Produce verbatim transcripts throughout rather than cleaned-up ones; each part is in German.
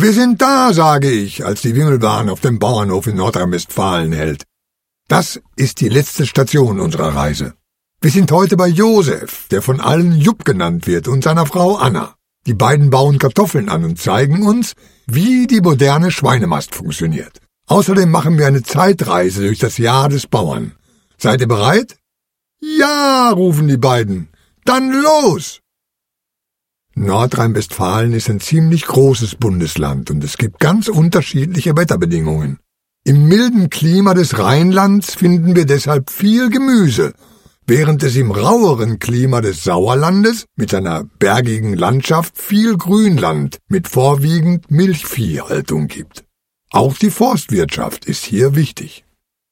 Wir sind da, sage ich, als die Wimmelbahn auf dem Bauernhof in Nordrhein-Westfalen hält. Das ist die letzte Station unserer Reise. Wir sind heute bei Josef, der von allen Jupp genannt wird, und seiner Frau Anna. Die beiden bauen Kartoffeln an und zeigen uns, wie die moderne Schweinemast funktioniert. Außerdem machen wir eine Zeitreise durch das Jahr des Bauern. Seid ihr bereit? Ja, rufen die beiden. Dann los! Nordrhein-Westfalen ist ein ziemlich großes Bundesland und es gibt ganz unterschiedliche Wetterbedingungen. Im milden Klima des Rheinlands finden wir deshalb viel Gemüse, während es im raueren Klima des Sauerlandes mit seiner bergigen Landschaft viel Grünland mit vorwiegend Milchviehhaltung gibt. Auch die Forstwirtschaft ist hier wichtig.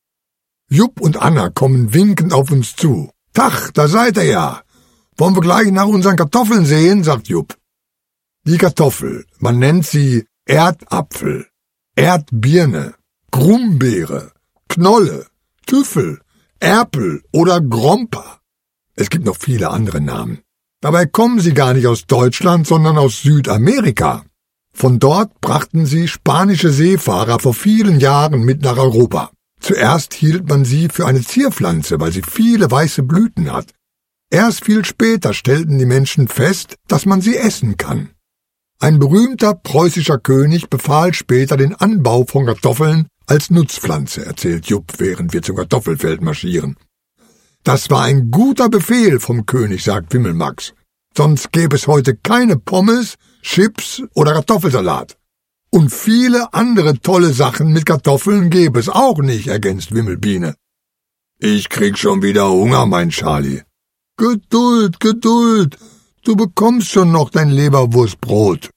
Jupp und Anna kommen winkend auf uns zu. »Tach, da seid ihr ja! Wollen wir gleich nach unseren Kartoffeln sehen?« sagt Jupp. Die Kartoffel, man nennt sie Erdapfel, Erdbirne, Grumbeere, Knolle, Tüffel, Erpel oder Gromper. Es gibt noch viele andere Namen. Dabei kommen sie gar nicht aus Deutschland, sondern aus Südamerika. Von dort brachten sie spanische Seefahrer vor vielen Jahren mit nach Europa. Zuerst hielt man sie für eine Zierpflanze, weil sie viele weiße Blüten hat. Erst viel später stellten die Menschen fest, dass man sie essen kann. Ein berühmter preußischer König befahl später den Anbau von Kartoffeln als Nutzpflanze, erzählt Jupp, während wir zum Kartoffelfeld marschieren. Das war ein guter Befehl vom König, sagt Wimmelmax. Sonst gäbe es heute keine Pommes, Chips oder Kartoffelsalat. Und viele andere tolle Sachen mit Kartoffeln gäbe es auch nicht, ergänzt Wimmelbiene. Ich krieg schon wieder Hunger, mein Charlie. Geduld, Geduld, du bekommst schon noch dein Leberwurstbrot.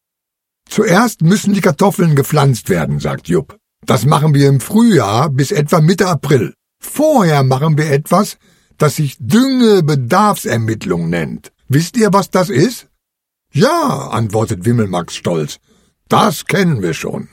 Zuerst müssen die Kartoffeln gepflanzt werden, sagt Jupp. Das machen wir im Frühjahr bis etwa Mitte April. Vorher machen wir etwas, das sich Düngebedarfsermittlung nennt. Wisst ihr, was das ist? Ja, antwortet Wimmelmax stolz. Das kennen wir schon.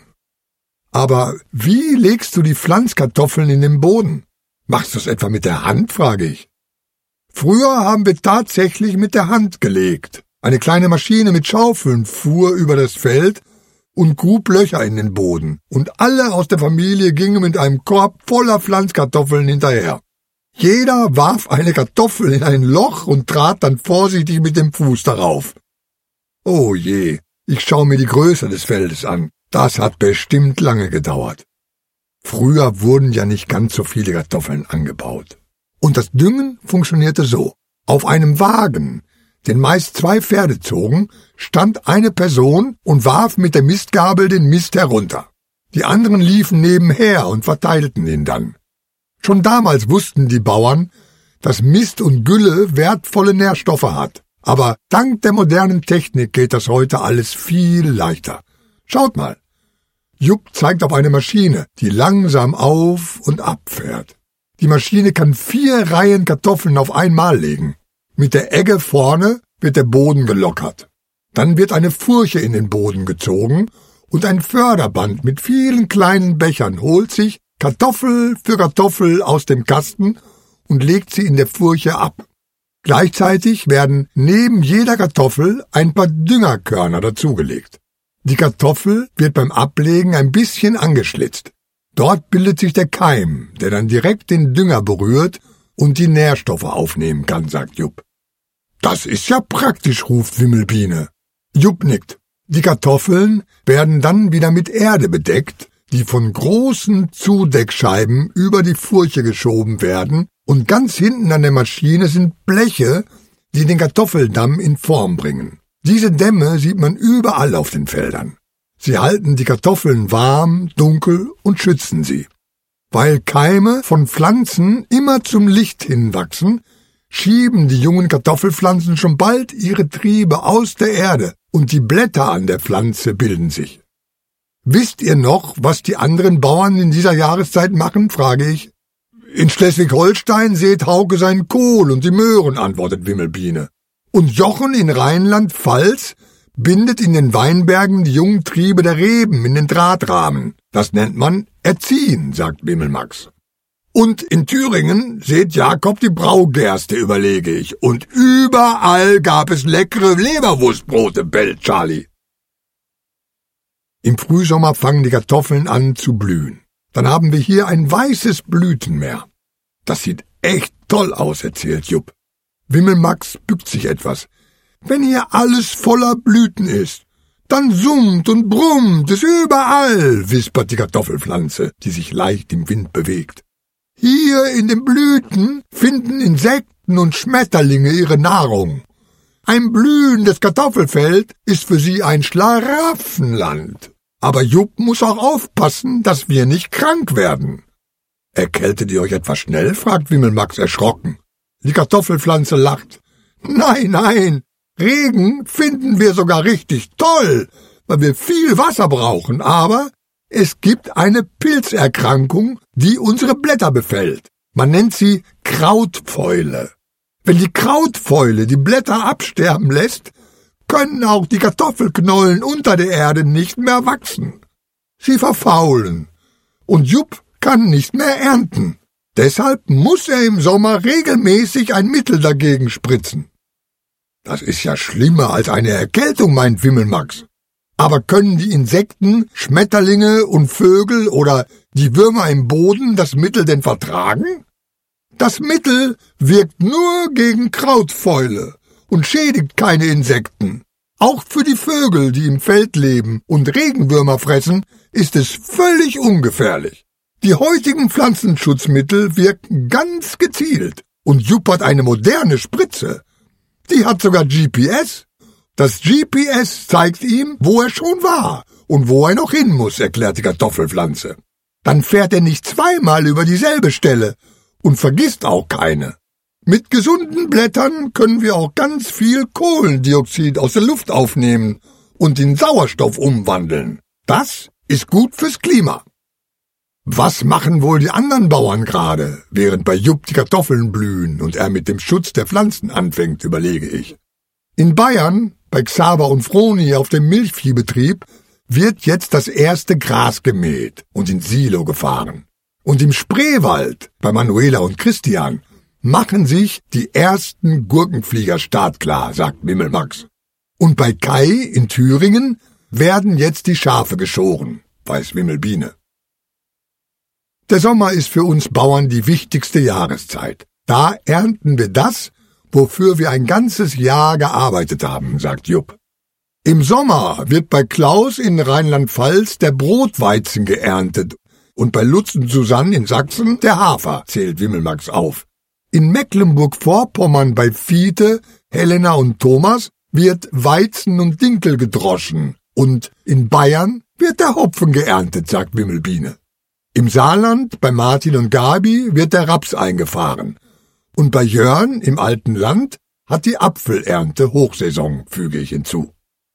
Aber wie legst du die Pflanzkartoffeln in den Boden? Machst du es etwa mit der Hand, frage ich. Früher haben wir tatsächlich mit der Hand gelegt. Eine kleine Maschine mit Schaufeln fuhr über das Feld und grub Löcher in den Boden, und alle aus der Familie gingen mit einem Korb voller Pflanzkartoffeln hinterher. Jeder warf eine Kartoffel in ein Loch und trat dann vorsichtig mit dem Fuß darauf. Oh je, ich schaue mir die Größe des Feldes an. Das hat bestimmt lange gedauert. Früher wurden ja nicht ganz so viele Kartoffeln angebaut. Und das Düngen funktionierte so. Auf einem Wagen, den meist zwei Pferde zogen, stand eine Person und warf mit der Mistgabel den Mist herunter. Die anderen liefen nebenher und verteilten ihn dann. Schon damals wussten die Bauern, dass Mist und Gülle wertvolle Nährstoffe hat. Aber dank der modernen Technik geht das heute alles viel leichter. Schaut mal. Jupp zeigt auf eine Maschine, die langsam auf und ab fährt. Die Maschine kann vier Reihen Kartoffeln auf einmal legen. Mit der Egge vorne wird der Boden gelockert. Dann wird eine Furche in den Boden gezogen und ein Förderband mit vielen kleinen Bechern holt sich Kartoffel für Kartoffel aus dem Kasten und legt sie in der Furche ab. Gleichzeitig werden neben jeder Kartoffel ein paar Düngerkörner dazugelegt. Die Kartoffel wird beim Ablegen ein bisschen angeschlitzt. Dort bildet sich der Keim, der dann direkt den Dünger berührt und die Nährstoffe aufnehmen kann, sagt Jupp. Das ist ja praktisch, ruft Wimmelbiene. Jupp nickt. Die Kartoffeln werden dann wieder mit Erde bedeckt, die von großen Zudeckscheiben über die Furche geschoben werden, und ganz hinten an der Maschine sind Bleche, die den Kartoffeldamm in Form bringen. Diese Dämme sieht man überall auf den Feldern. Sie halten die Kartoffeln warm, dunkel und schützen sie. Weil Keime von Pflanzen immer zum Licht hinwachsen, schieben die jungen Kartoffelpflanzen schon bald ihre Triebe aus der Erde und die Blätter an der Pflanze bilden sich. Wisst ihr noch, was die anderen Bauern in dieser Jahreszeit machen, frage ich. In Schleswig-Holstein sät Hauke seinen Kohl und die Möhren, antwortet Wimmelbiene. Und Jochen in Rheinland-Pfalz bindet in den Weinbergen die jungen Triebe der Reben in den Drahtrahmen. Das nennt man Erziehen, sagt Wimmelmax. Und in Thüringen sät Jakob die Braugerste, überlege ich. Und überall gab es leckere Leberwurstbrote, bellt Charlie. Im Frühsommer fangen die Kartoffeln an zu blühen. Dann haben wir hier ein weißes Blütenmeer. Das sieht echt toll aus, erzählt Jupp. Wimmelmax bückt sich etwas. Wenn hier alles voller Blüten ist, dann summt und brummt es überall, wispert die Kartoffelpflanze, die sich leicht im Wind bewegt. Hier in den Blüten finden Insekten und Schmetterlinge ihre Nahrung. Ein blühendes Kartoffelfeld ist für sie ein Schlaraffenland. Aber Jupp muss auch aufpassen, dass wir nicht krank werden. Erkältet ihr euch etwas schnell? Fragt Wimmelmax erschrocken. Die Kartoffelpflanze lacht. Nein, nein, Regen finden wir sogar richtig toll, weil wir viel Wasser brauchen, aber es gibt eine Pilzerkrankung, die unsere Blätter befällt. Man nennt sie Krautfäule. Wenn die Krautfäule die Blätter absterben lässt, können auch die Kartoffelknollen unter der Erde nicht mehr wachsen. Sie verfaulen und Jupp kann nicht mehr ernten. Deshalb muss er im Sommer regelmäßig ein Mittel dagegen spritzen. Das ist ja schlimmer als eine Erkältung, meint Wimmelmax. Aber können die Insekten, Schmetterlinge und Vögel oder die Würmer im Boden das Mittel denn vertragen? Das Mittel wirkt nur gegen Krautfäule und schädigt keine Insekten. Auch für die Vögel, die im Feld leben und Regenwürmer fressen, ist es völlig ungefährlich. Die heutigen Pflanzenschutzmittel wirken ganz gezielt und Jupp hat eine moderne Spritze. Die hat sogar G P S. Das G P S zeigt ihm, wo er schon war und wo er noch hin muss, erklärt die Kartoffelpflanze. Dann fährt er nicht zweimal über dieselbe Stelle und vergisst auch keine. Mit gesunden Blättern können wir auch ganz viel Kohlendioxid aus der Luft aufnehmen und in Sauerstoff umwandeln. Das ist gut fürs Klima. Was machen wohl die anderen Bauern gerade, während bei Jupp die Kartoffeln blühen und er mit dem Schutz der Pflanzen anfängt, überlege ich. In Bayern, bei Xaver und Froni auf dem Milchviehbetrieb, wird jetzt das erste Gras gemäht und ins Silo gefahren. Und im Spreewald, bei Manuela und Christian, machen sich die ersten Gurkenflieger startklar, sagt Wimmelmax. Und bei Kai in Thüringen werden jetzt die Schafe geschoren, weiß Wimmelbiene. Der Sommer ist für uns Bauern die wichtigste Jahreszeit. Da ernten wir das, wofür wir ein ganzes Jahr gearbeitet haben, sagt Jupp. Im Sommer wird bei Klaus in Rheinland-Pfalz der Brotweizen geerntet und bei Lutz und Susanne in Sachsen der Hafer, zählt Wimmelmax auf. In Mecklenburg-Vorpommern bei Fiete, Helena und Thomas wird Weizen und Dinkel gedroschen und in Bayern wird der Hopfen geerntet, sagt Wimmelbiene. Im Saarland bei Martin und Gabi wird der Raps eingefahren und bei Jörn im alten Land hat die Apfelernte Hochsaison, füge ich hinzu.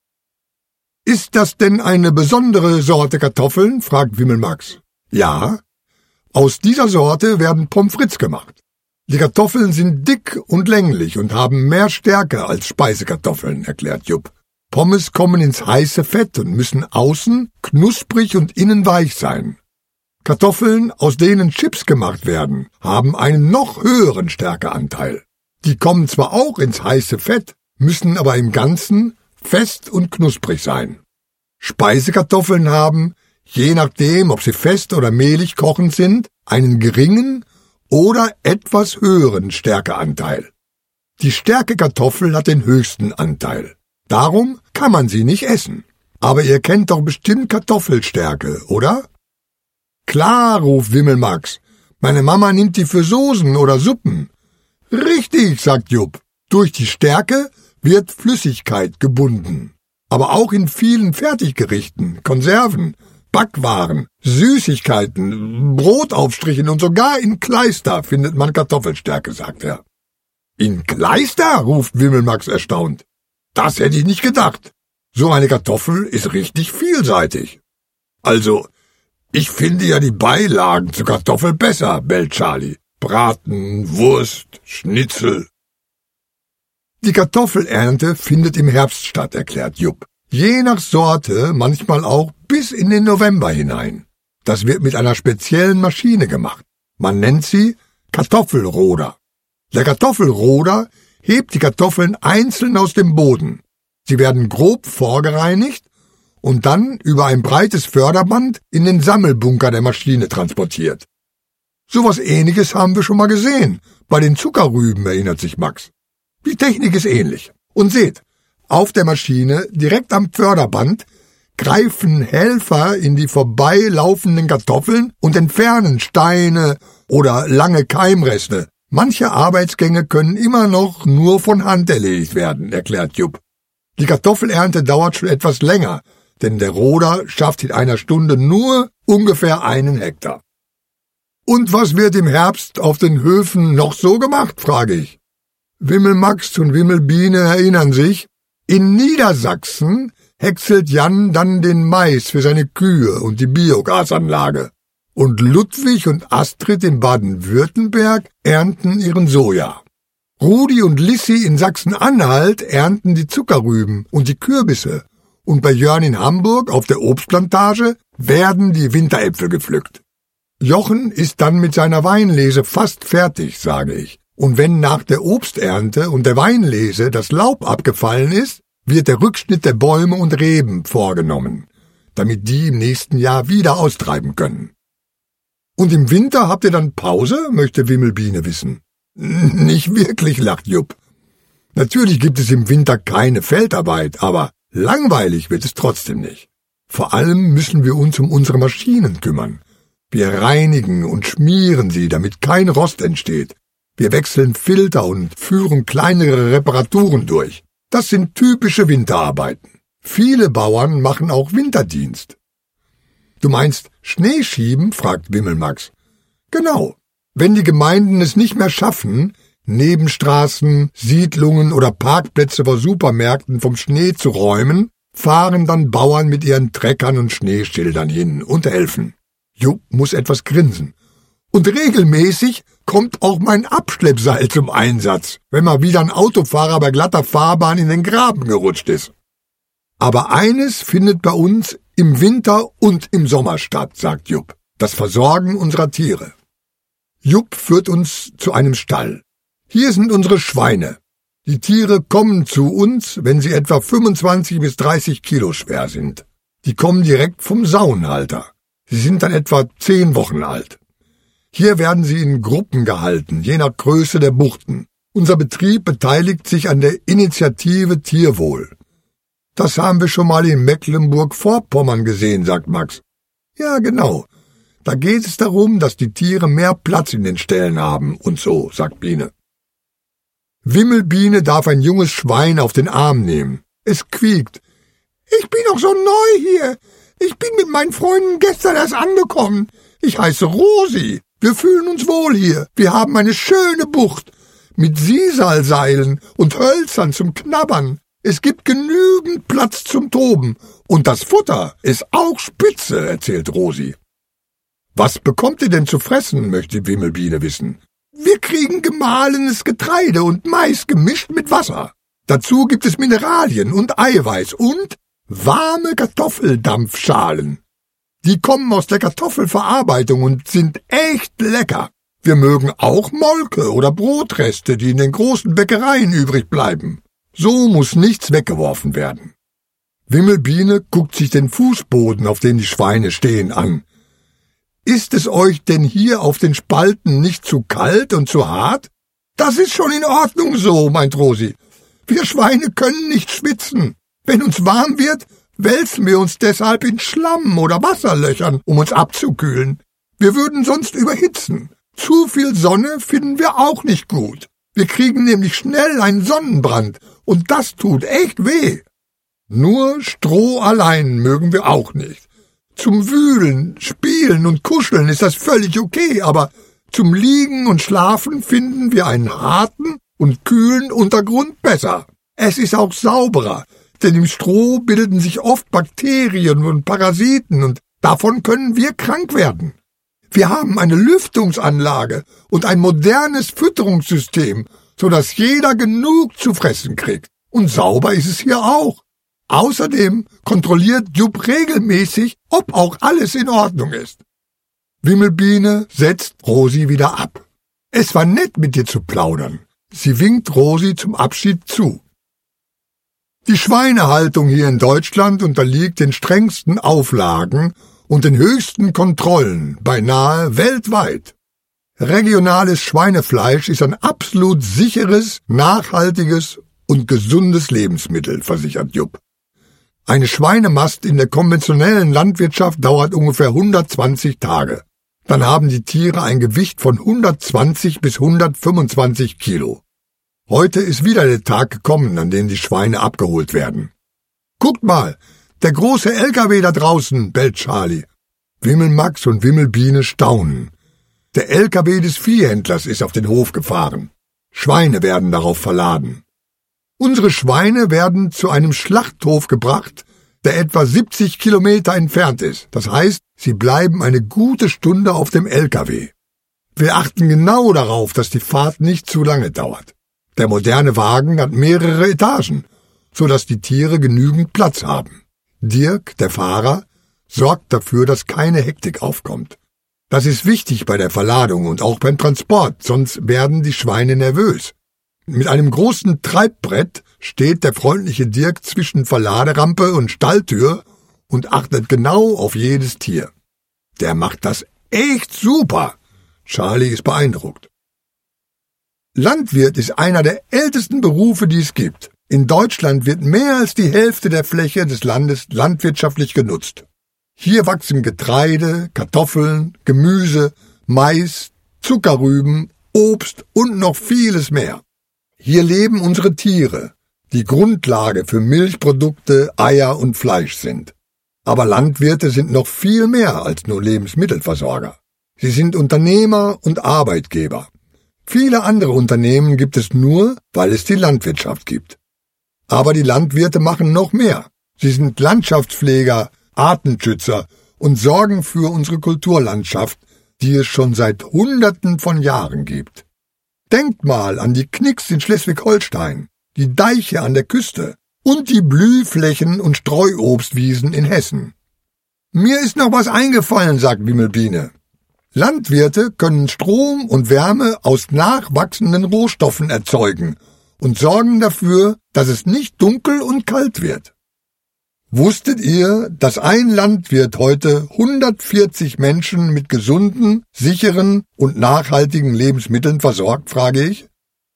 Ist das denn eine besondere Sorte Kartoffeln? Fragt Wimmelmax. Ja, aus dieser Sorte werden Pommes frites gemacht. Die Kartoffeln sind dick und länglich und haben mehr Stärke als Speisekartoffeln, erklärt Jupp. Pommes kommen ins heiße Fett und müssen außen knusprig und innen weich sein. Kartoffeln, aus denen Chips gemacht werden, haben einen noch höheren Stärkeanteil. Die kommen zwar auch ins heiße Fett, müssen aber im Ganzen fest und knusprig sein. Speisekartoffeln haben, je nachdem, ob sie fest oder mehlig kochend sind, einen geringen oder etwas höheren Stärkeanteil. Die Stärkekartoffel hat den höchsten Anteil. Darum kann man sie nicht essen. Aber ihr kennt doch bestimmt Kartoffelstärke, oder? Klar, ruft Wimmelmax. Meine Mama nimmt die für Soßen oder Suppen. Richtig, sagt Jupp. Durch die Stärke wird Flüssigkeit gebunden. Aber auch in vielen Fertiggerichten, Konserven, Backwaren, Süßigkeiten, Brotaufstrichen und sogar in Kleister findet man Kartoffelstärke, sagt er. In Kleister? Ruft Wimmelmax erstaunt. Das hätte ich nicht gedacht. So eine Kartoffel ist richtig vielseitig. Also, ich finde ja die Beilagen zur Kartoffel besser, bellt Charlie. Braten, Wurst, Schnitzel. Die Kartoffelernte findet im Herbst statt, erklärt Jupp. Je nach Sorte, manchmal auch bis in den November hinein. Das wird mit einer speziellen Maschine gemacht. Man nennt sie Kartoffelroder. Der Kartoffelroder hebt die Kartoffeln einzeln aus dem Boden. Sie werden grob vorgereinigt und dann über ein breites Förderband in den Sammelbunker der Maschine transportiert. Sowas Ähnliches haben wir schon mal gesehen. Bei den Zuckerrüben, erinnert sich Max. Die Technik ist ähnlich. Und seht, auf der Maschine, direkt am Förderband, greifen Helfer in die vorbeilaufenden Kartoffeln und entfernen Steine oder lange Keimreste. Manche Arbeitsgänge können immer noch nur von Hand erledigt werden, erklärt Jupp. Die Kartoffelernte dauert schon etwas länger, denn der Roder schafft in einer Stunde nur ungefähr einen Hektar. Und was wird im Herbst auf den Höfen noch so gemacht, frage ich. Wimmelmax und Wimmelbiene erinnern sich, in Niedersachsen häckselt Jan dann den Mais für seine Kühe und die Biogasanlage. Und Ludwig und Astrid in Baden-Württemberg ernten ihren Soja. Rudi und Lissi in Sachsen-Anhalt ernten die Zuckerrüben und die Kürbisse. Und bei Jörn in Hamburg auf der Obstplantage werden die Winteräpfel gepflückt. Jochen ist dann mit seiner Weinlese fast fertig, sage ich. Und wenn nach der Obsternte und der Weinlese das Laub abgefallen ist, wird der Rückschnitt der Bäume und Reben vorgenommen, damit die im nächsten Jahr wieder austreiben können. Und im Winter habt ihr dann Pause, möchte Wimmelbiene wissen. Nicht wirklich, lacht Jupp. Natürlich gibt es im Winter keine Feldarbeit, aber langweilig wird es trotzdem nicht. Vor allem müssen wir uns um unsere Maschinen kümmern. Wir reinigen und schmieren sie, damit kein Rost entsteht. Wir wechseln Filter und führen kleinere Reparaturen durch. Das sind typische Winterarbeiten. Viele Bauern machen auch Winterdienst. Du meinst Schneeschieben? Fragt Wimmelmax. Genau. Wenn die Gemeinden es nicht mehr schaffen, Nebenstraßen, Siedlungen oder Parkplätze vor Supermärkten vom Schnee zu räumen, fahren dann Bauern mit ihren Treckern und Schneeschildern hin und helfen. Jupp muss etwas grinsen. Und regelmäßig kommt auch mein Abschleppseil zum Einsatz, wenn mal wieder ein Autofahrer bei glatter Fahrbahn in den Graben gerutscht ist. Aber eines findet bei uns im Winter und im Sommer statt, sagt Jupp, das Versorgen unserer Tiere. Jupp führt uns zu einem Stall. Hier sind unsere Schweine. Die Tiere kommen zu uns, wenn sie etwa fünfundzwanzig bis dreißig Kilo schwer sind. Die kommen direkt vom Sauenhalter. Sie sind dann etwa zehn Wochen alt. Hier werden sie in Gruppen gehalten, je nach Größe der Buchten. Unser Betrieb beteiligt sich an der Initiative Tierwohl. Das haben wir schon mal in Mecklenburg-Vorpommern gesehen, sagt Max. Ja, genau. Da geht es darum, dass die Tiere mehr Platz in den Ställen haben und so, sagt Biene. Wimmelbiene darf ein junges Schwein auf den Arm nehmen. Es quiekt. Ich bin doch so neu hier. Ich bin mit meinen Freunden gestern erst angekommen. Ich heiße Rosi. Wir fühlen uns wohl hier. Wir haben eine schöne Bucht mit Sisalseilen und Hölzern zum Knabbern. Es gibt genügend Platz zum Toben. Und das Futter ist auch spitze, erzählt Rosi. Was bekommt ihr denn zu fressen, möchte Wimmelbiene wissen. Wir kriegen gemahlenes Getreide und Mais gemischt mit Wasser. Dazu gibt es Mineralien und Eiweiß und warme Kartoffeldampfschalen. Die kommen aus der Kartoffelverarbeitung und sind echt lecker. Wir mögen auch Molke oder Brotreste, die in den großen Bäckereien übrig bleiben. So muss nichts weggeworfen werden. Wimmelbiene guckt sich den Fußboden, auf dem die Schweine stehen, an. Ist es euch denn hier auf den Spalten nicht zu kalt und zu hart? Das ist schon in Ordnung so, meint Rosi. Wir Schweine können nicht schwitzen. Wenn uns warm wird, wälzen wir uns deshalb in Schlamm oder Wasserlöchern, um uns abzukühlen. Wir würden sonst überhitzen. Zu viel Sonne finden wir auch nicht gut. Wir kriegen nämlich schnell einen Sonnenbrand, und das tut echt weh. Nur Stroh allein mögen wir auch nicht. Zum Wühlen, Spielen und Kuscheln ist das völlig okay, aber zum Liegen und Schlafen finden wir einen harten und kühlen Untergrund besser. Es ist auch sauberer, denn im Stroh bilden sich oft Bakterien und Parasiten und davon können wir krank werden. Wir haben eine Lüftungsanlage und ein modernes Fütterungssystem, sodass jeder genug zu fressen kriegt. Und sauber ist es hier auch. Außerdem kontrolliert Jupp regelmäßig, ob auch alles in Ordnung ist. Wimmelbiene setzt Rosi wieder ab. Es war nett, mit dir zu plaudern. Sie winkt Rosi zum Abschied zu. Die Schweinehaltung hier in Deutschland unterliegt den strengsten Auflagen und den höchsten Kontrollen, beinahe weltweit. Regionales Schweinefleisch ist ein absolut sicheres, nachhaltiges und gesundes Lebensmittel, versichert Jupp. Eine Schweinemast in der konventionellen Landwirtschaft dauert ungefähr hundertzwanzig Tage. Dann haben die Tiere ein Gewicht von hundertzwanzig bis hundertfünfundzwanzig Kilo. Heute ist wieder der Tag gekommen, an dem die Schweine abgeholt werden. »Guckt mal, der große L K W da draußen«, bellt Charlie. Wimmelmax und Wimmelbiene staunen. Der L K W des Viehhändlers ist auf den Hof gefahren. Schweine werden darauf verladen. Unsere Schweine werden zu einem Schlachthof gebracht, der etwa siebzig Kilometer entfernt ist. Das heißt, sie bleiben eine gute Stunde auf dem L K W. Wir achten genau darauf, dass die Fahrt nicht zu lange dauert. Der moderne Wagen hat mehrere Etagen, so dass die Tiere genügend Platz haben. Dirk, der Fahrer, sorgt dafür, dass keine Hektik aufkommt. Das ist wichtig bei der Verladung und auch beim Transport, sonst werden die Schweine nervös. Mit einem großen Treibbrett steht der freundliche Dirk zwischen Verladerampe und Stalltür und achtet genau auf jedes Tier. Der macht das echt super. Charlie ist beeindruckt. Landwirt ist einer der ältesten Berufe, die es gibt. In Deutschland wird mehr als die Hälfte der Fläche des Landes landwirtschaftlich genutzt. Hier wachsen Getreide, Kartoffeln, Gemüse, Mais, Zuckerrüben, Obst und noch vieles mehr. Hier leben unsere Tiere, die Grundlage für Milchprodukte, Eier und Fleisch sind. Aber Landwirte sind noch viel mehr als nur Lebensmittelversorger. Sie sind Unternehmer und Arbeitgeber. Viele andere Unternehmen gibt es nur, weil es die Landwirtschaft gibt. Aber die Landwirte machen noch mehr. Sie sind Landschaftspfleger, Artenschützer und sorgen für unsere Kulturlandschaft, die es schon seit Hunderten von Jahren gibt. Denkt mal an die Knicks in Schleswig-Holstein, die Deiche an der Küste und die Blühflächen und Streuobstwiesen in Hessen. Mir ist noch was eingefallen, sagt Wimmelbiene. Landwirte können Strom und Wärme aus nachwachsenden Rohstoffen erzeugen und sorgen dafür, dass es nicht dunkel und kalt wird. Wusstet ihr, dass ein Landwirt heute hundertvierzig Menschen mit gesunden, sicheren und nachhaltigen Lebensmitteln versorgt, frage ich?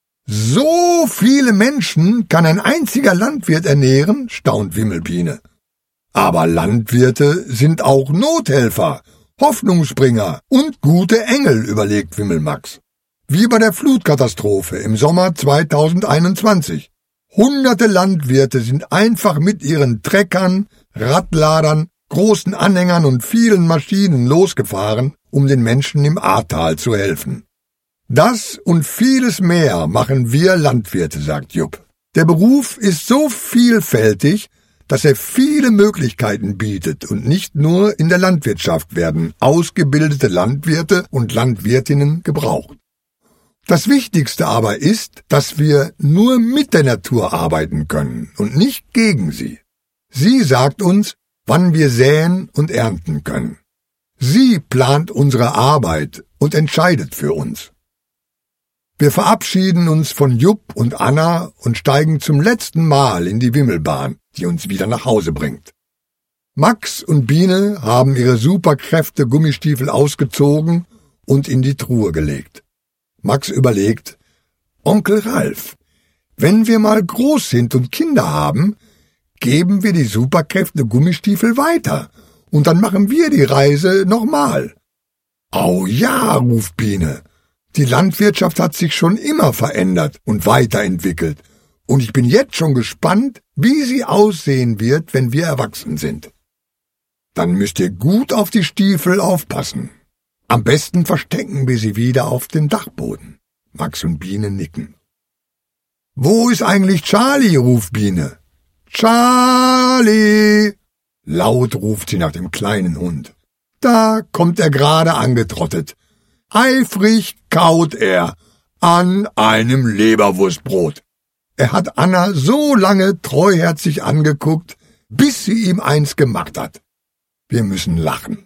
So viele Menschen kann ein einziger Landwirt ernähren, staunt Wimmelbiene. Aber Landwirte sind auch Nothelfer, Hoffnungsbringer und gute Engel, überlegt Wimmelmax. Wie bei der Flutkatastrophe im Sommer zweitausendeinundzwanzig. Hunderte Landwirte sind einfach mit ihren Treckern, Radladern, großen Anhängern und vielen Maschinen losgefahren, um den Menschen im Ahrtal zu helfen. Das und vieles mehr machen wir Landwirte, sagt Jupp. Der Beruf ist so vielfältig, dass er viele Möglichkeiten bietet und nicht nur in der Landwirtschaft werden ausgebildete Landwirte und Landwirtinnen gebraucht. Das Wichtigste aber ist, dass wir nur mit der Natur arbeiten können und nicht gegen sie. Sie sagt uns, wann wir säen und ernten können. Sie plant unsere Arbeit und entscheidet für uns. Wir verabschieden uns von Jupp und Anna und steigen zum letzten Mal in die Wimmelbahn, die uns wieder nach Hause bringt. Max und Biene haben ihre Superkräfte-Gummistiefel ausgezogen und in die Truhe gelegt. Max überlegt, Onkel Ralf, wenn wir mal groß sind und Kinder haben, geben wir die Superkräfte-Gummistiefel weiter und dann machen wir die Reise nochmal. Au ja, ruft Biene. Die Landwirtschaft hat sich schon immer verändert und weiterentwickelt und ich bin jetzt schon gespannt, wie sie aussehen wird, wenn wir erwachsen sind. Dann müsst ihr gut auf die Stiefel aufpassen. Am besten verstecken wir sie wieder auf dem Dachboden. Max und Biene nicken. Wo ist eigentlich Charlie, ruft Biene. Charlie! Laut ruft sie nach dem kleinen Hund. Da kommt er gerade angetrottet. Eifrig kaut er an einem Leberwurstbrot. Er hat Anna so lange treuherzig angeguckt, bis sie ihm eins gemacht hat. Wir müssen lachen.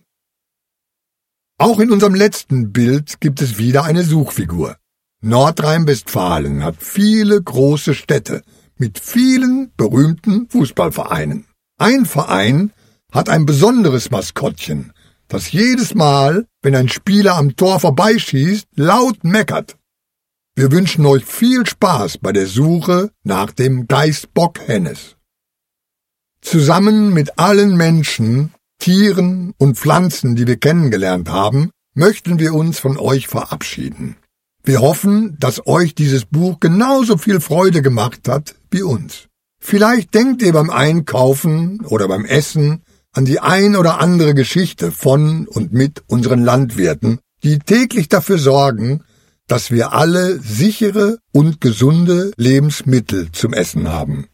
Auch in unserem letzten Bild gibt es wieder eine Suchfigur. Nordrhein-Westfalen hat viele große Städte mit vielen berühmten Fußballvereinen. Ein Verein hat ein besonderes Maskottchen, das jedes Mal, wenn ein Spieler am Tor vorbeischießt, laut meckert. Wir wünschen euch viel Spaß bei der Suche nach dem Geißbock Hennes. Zusammen mit allen Menschen, Tieren und Pflanzen, die wir kennengelernt haben, möchten wir uns von euch verabschieden. Wir hoffen, dass euch dieses Buch genauso viel Freude gemacht hat wie uns. Vielleicht denkt ihr beim Einkaufen oder beim Essen an die ein oder andere Geschichte von und mit unseren Landwirten, die täglich dafür sorgen, dass wir alle sichere und gesunde Lebensmittel zum Essen haben.